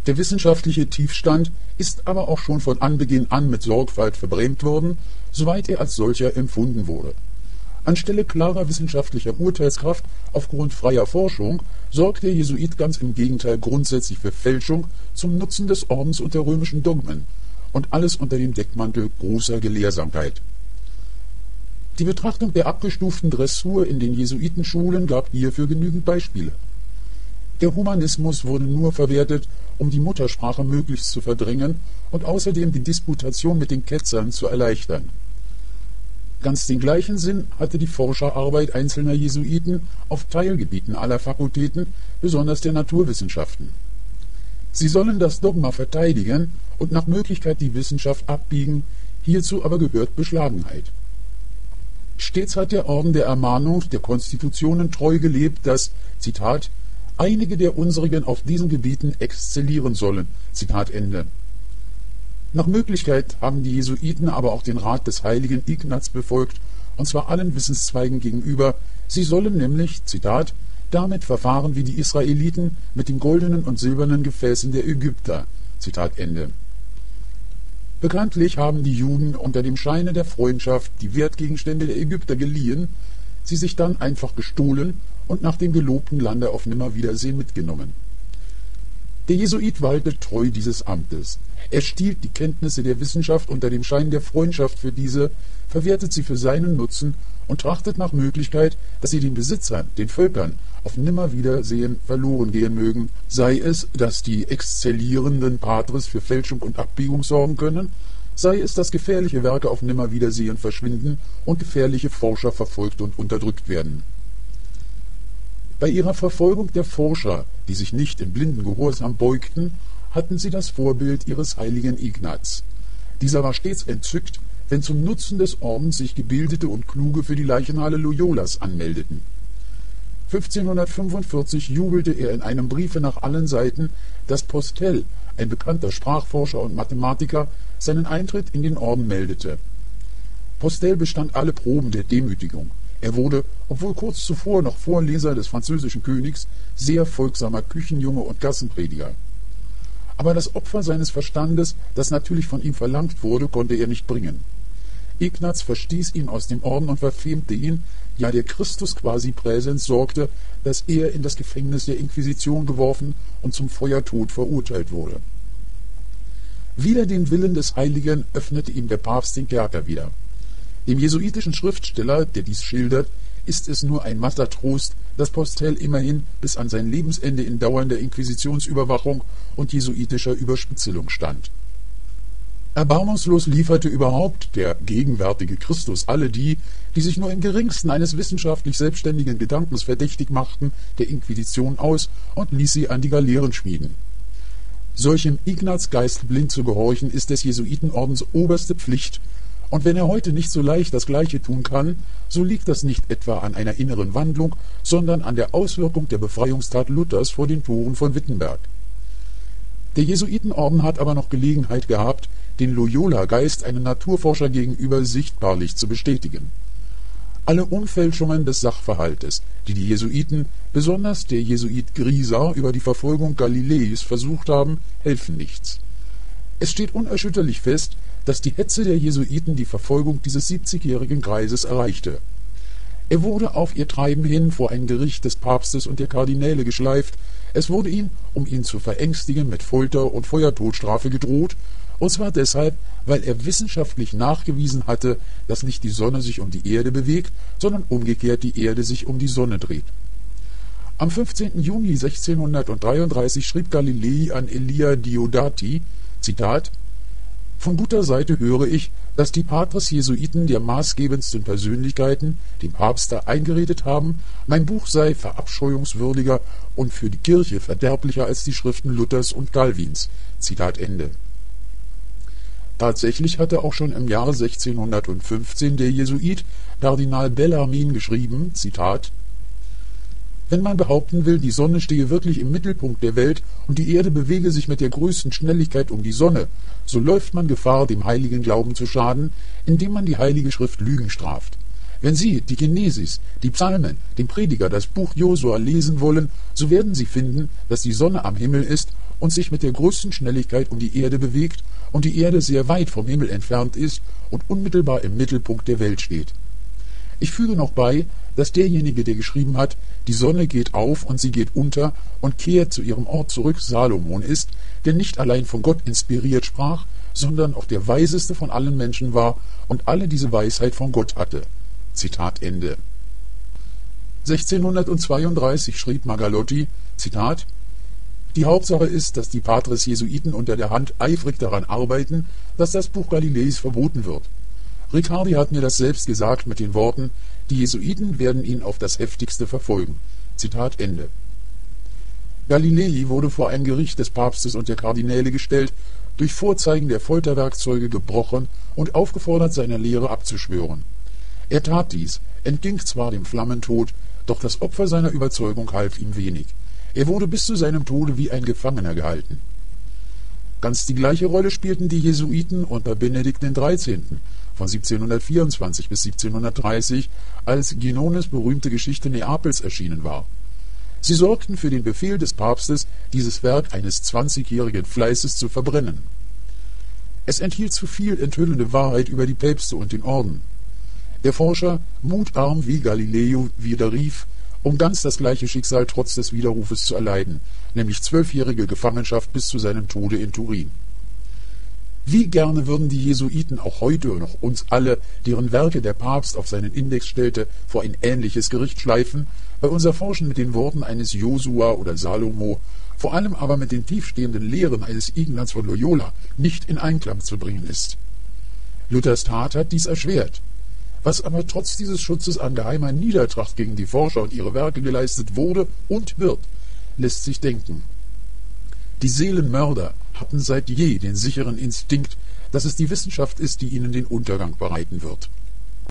Der wissenschaftliche Tiefstand ist aber auch schon von Anbeginn an mit Sorgfalt verbrämt worden, soweit er als solcher empfunden wurde. Anstelle klarer wissenschaftlicher Urteilskraft aufgrund freier Forschung sorgt der Jesuit ganz im Gegenteil grundsätzlich für Fälschung zum Nutzen des Ordens und der römischen Dogmen und alles unter dem Deckmantel großer Gelehrsamkeit. Die Betrachtung der abgestuften Dressur in den Jesuitenschulen gab hierfür genügend Beispiele. Der Humanismus wurde nur verwertet, um die Muttersprache möglichst zu verdrängen und außerdem die Disputation mit den Ketzern zu erleichtern. Ganz den gleichen Sinn hatte die Forscherarbeit einzelner Jesuiten auf Teilgebieten aller Fakultäten, besonders der Naturwissenschaften. Sie sollen das Dogma verteidigen und nach Möglichkeit die Wissenschaft abbiegen, hierzu aber gehört Beschlagenheit. Stets hat der Orden der Ermahnung der Konstitutionen treu gelebt, dass, Zitat, einige der unsrigen auf diesen Gebieten exzellieren sollen, Zitat Ende. Nach Möglichkeit haben die Jesuiten aber auch den Rat des heiligen Ignaz befolgt, und zwar allen Wissenszweigen gegenüber. Sie sollen nämlich, Zitat, damit verfahren wie die Israeliten mit den goldenen und silbernen Gefäßen der Ägypter, Zitat Ende. Bekanntlich haben die Juden unter dem Scheine der Freundschaft die Wertgegenstände der Ägypter geliehen, sie sich dann einfach gestohlen und nach dem gelobten Lande auf Nimmerwiedersehen mitgenommen. Der Jesuit waltet treu dieses Amtes. Er stiehlt die Kenntnisse der Wissenschaft unter dem Schein der Freundschaft für diese, verwertet sie für seinen Nutzen und trachtet nach Möglichkeit, dass sie den Besitzern, den Völkern, auf Nimmerwiedersehen verloren gehen mögen, sei es, dass die exzellierenden Patres für Fälschung und Abbiegung sorgen können, sei es, dass gefährliche Werke auf Nimmerwiedersehen verschwinden und gefährliche Forscher verfolgt und unterdrückt werden. Bei ihrer Verfolgung der Forscher, die sich nicht in blinden Gehorsam beugten, hatten sie das Vorbild ihres heiligen Ignaz. Dieser war stets entzückt, wenn zum Nutzen des Ordens sich Gebildete und Kluge für die Leichenhalle Loyolas anmeldeten. 1545 jubelte er in einem Briefe nach allen Seiten, dass Postel, ein bekannter Sprachforscher und Mathematiker, seinen Eintritt in den Orden meldete. Postel bestand alle Proben der Demütigung. Er wurde, obwohl kurz zuvor noch Vorleser des französischen Königs, sehr folgsamer Küchenjunge und Gassenprediger. Aber das Opfer seines Verstandes, das natürlich von ihm verlangt wurde, konnte er nicht bringen. Ignaz verstieß ihn aus dem Orden und verfemte ihn, ja der Christus quasi Präsens sorgte, dass er in das Gefängnis der Inquisition geworfen und zum Feuertod verurteilt wurde. Wider den Willen des Heiligen öffnete ihm der Papst den Kerker wieder. Dem jesuitischen Schriftsteller, der dies schildert, ist es nur ein matter Trost, dass Postel immerhin bis an sein Lebensende in dauernder Inquisitionsüberwachung und jesuitischer Überspitzelung stand. Erbarmungslos lieferte überhaupt der gegenwärtige Christus alle die, die sich nur im geringsten eines wissenschaftlich selbstständigen Gedankens verdächtig machten, der Inquisition aus und ließ sie an die Galeeren schmieden. Solchem Ignazgeist blind zu gehorchen, ist des Jesuitenordens oberste Pflicht, und wenn er heute nicht so leicht das Gleiche tun kann, so liegt das nicht etwa an einer inneren Wandlung, sondern an der Auswirkung der Befreiungstat Luthers vor den Toren von Wittenberg. Der Jesuitenorden hat aber noch Gelegenheit gehabt, den Loyola-Geist einem Naturforscher gegenüber sichtbarlich zu bestätigen. Alle Umfälschungen des Sachverhaltes, die die Jesuiten, besonders der Jesuit Grisa, über die Verfolgung Galileis versucht haben, helfen nichts. Es steht unerschütterlich fest, dass die Hetze der Jesuiten die Verfolgung dieses 70-jährigen Greises erreichte. Er wurde auf ihr Treiben hin vor ein Gericht des Papstes und der Kardinäle geschleift. Es wurde ihm, um ihn zu verängstigen, mit Folter und Feuertodstrafe gedroht, und zwar deshalb, weil er wissenschaftlich nachgewiesen hatte, dass nicht die Sonne sich um die Erde bewegt, sondern umgekehrt die Erde sich um die Sonne dreht. Am 15. Juni 1633 schrieb Galilei an Elia Diodati, Zitat, »Von guter Seite höre ich, dass die Patres Jesuiten der maßgebendsten Persönlichkeiten, dem Papst, eingeredet haben, mein Buch sei verabscheuungswürdiger und für die Kirche verderblicher als die Schriften Luthers und Calvins.« Zitat Ende. Tatsächlich hatte auch schon im Jahre 1615 der Jesuit Kardinal Bellarmin geschrieben, Zitat, »Wenn man behaupten will, die Sonne stehe wirklich im Mittelpunkt der Welt und die Erde bewege sich mit der größten Schnelligkeit um die Sonne, so läuft man Gefahr, dem heiligen Glauben zu schaden, indem man die heilige Schrift Lügen straft. Wenn Sie die Genesis, die Psalmen, den Prediger, das Buch Josua lesen wollen, so werden Sie finden, dass die Sonne am Himmel ist und sich mit der größten Schnelligkeit um die Erde bewegt und die Erde sehr weit vom Himmel entfernt ist und unmittelbar im Mittelpunkt der Welt steht. Ich füge noch bei, dass derjenige, der geschrieben hat, die Sonne geht auf und sie geht unter und kehrt zu ihrem Ort zurück, Salomon ist, der nicht allein von Gott inspiriert sprach, sondern auch der weiseste von allen Menschen war und alle diese Weisheit von Gott hatte. Zitat Ende. 1632 schrieb Magalotti, Zitat, die Hauptsache ist, dass die Patres Jesuiten unter der Hand eifrig daran arbeiten, dass das Buch Galileis verboten wird. Riccardi hat mir das selbst gesagt mit den Worten, die Jesuiten werden ihn auf das heftigste verfolgen. Zitat Ende. Galilei wurde vor ein Gericht des Papstes und der Kardinäle gestellt, durch Vorzeigen der Folterwerkzeuge gebrochen und aufgefordert, seiner Lehre abzuschwören. Er tat dies, entging zwar dem Flammentod, doch das Opfer seiner Überzeugung half ihm wenig. Er wurde bis zu seinem Tode wie ein Gefangener gehalten. Ganz die gleiche Rolle spielten die Jesuiten unter Benedikt XIII. Von 1724 bis 1730, als Ginones berühmte Geschichte Neapels erschienen war. Sie sorgten für den Befehl des Papstes, dieses Werk eines 20-jährigen Fleißes zu verbrennen. Es enthielt zu viel enthüllende Wahrheit über die Päpste und den Orden. Der Forscher, mutarm wie Galileo widerrief, um ganz das gleiche Schicksal trotz des Widerrufes zu erleiden, nämlich 12-jährige Gefangenschaft bis zu seinem Tode in Turin. Wie gerne würden die Jesuiten auch heute noch uns alle, deren Werke der Papst auf seinen Index stellte, vor ein ähnliches Gericht schleifen, weil unser Forschen mit den Worten eines Josua oder Salomo, vor allem aber mit den tiefstehenden Lehren eines Ignaz von Loyola nicht in Einklang zu bringen ist. Luthers Tat hat dies erschwert. Was aber trotz dieses Schutzes an geheimer Niedertracht gegen die Forscher und ihre Werke geleistet wurde und wird, lässt sich denken. Die Seelenmörder hatten seit je den sicheren Instinkt, dass es die Wissenschaft ist, die ihnen den Untergang bereiten wird.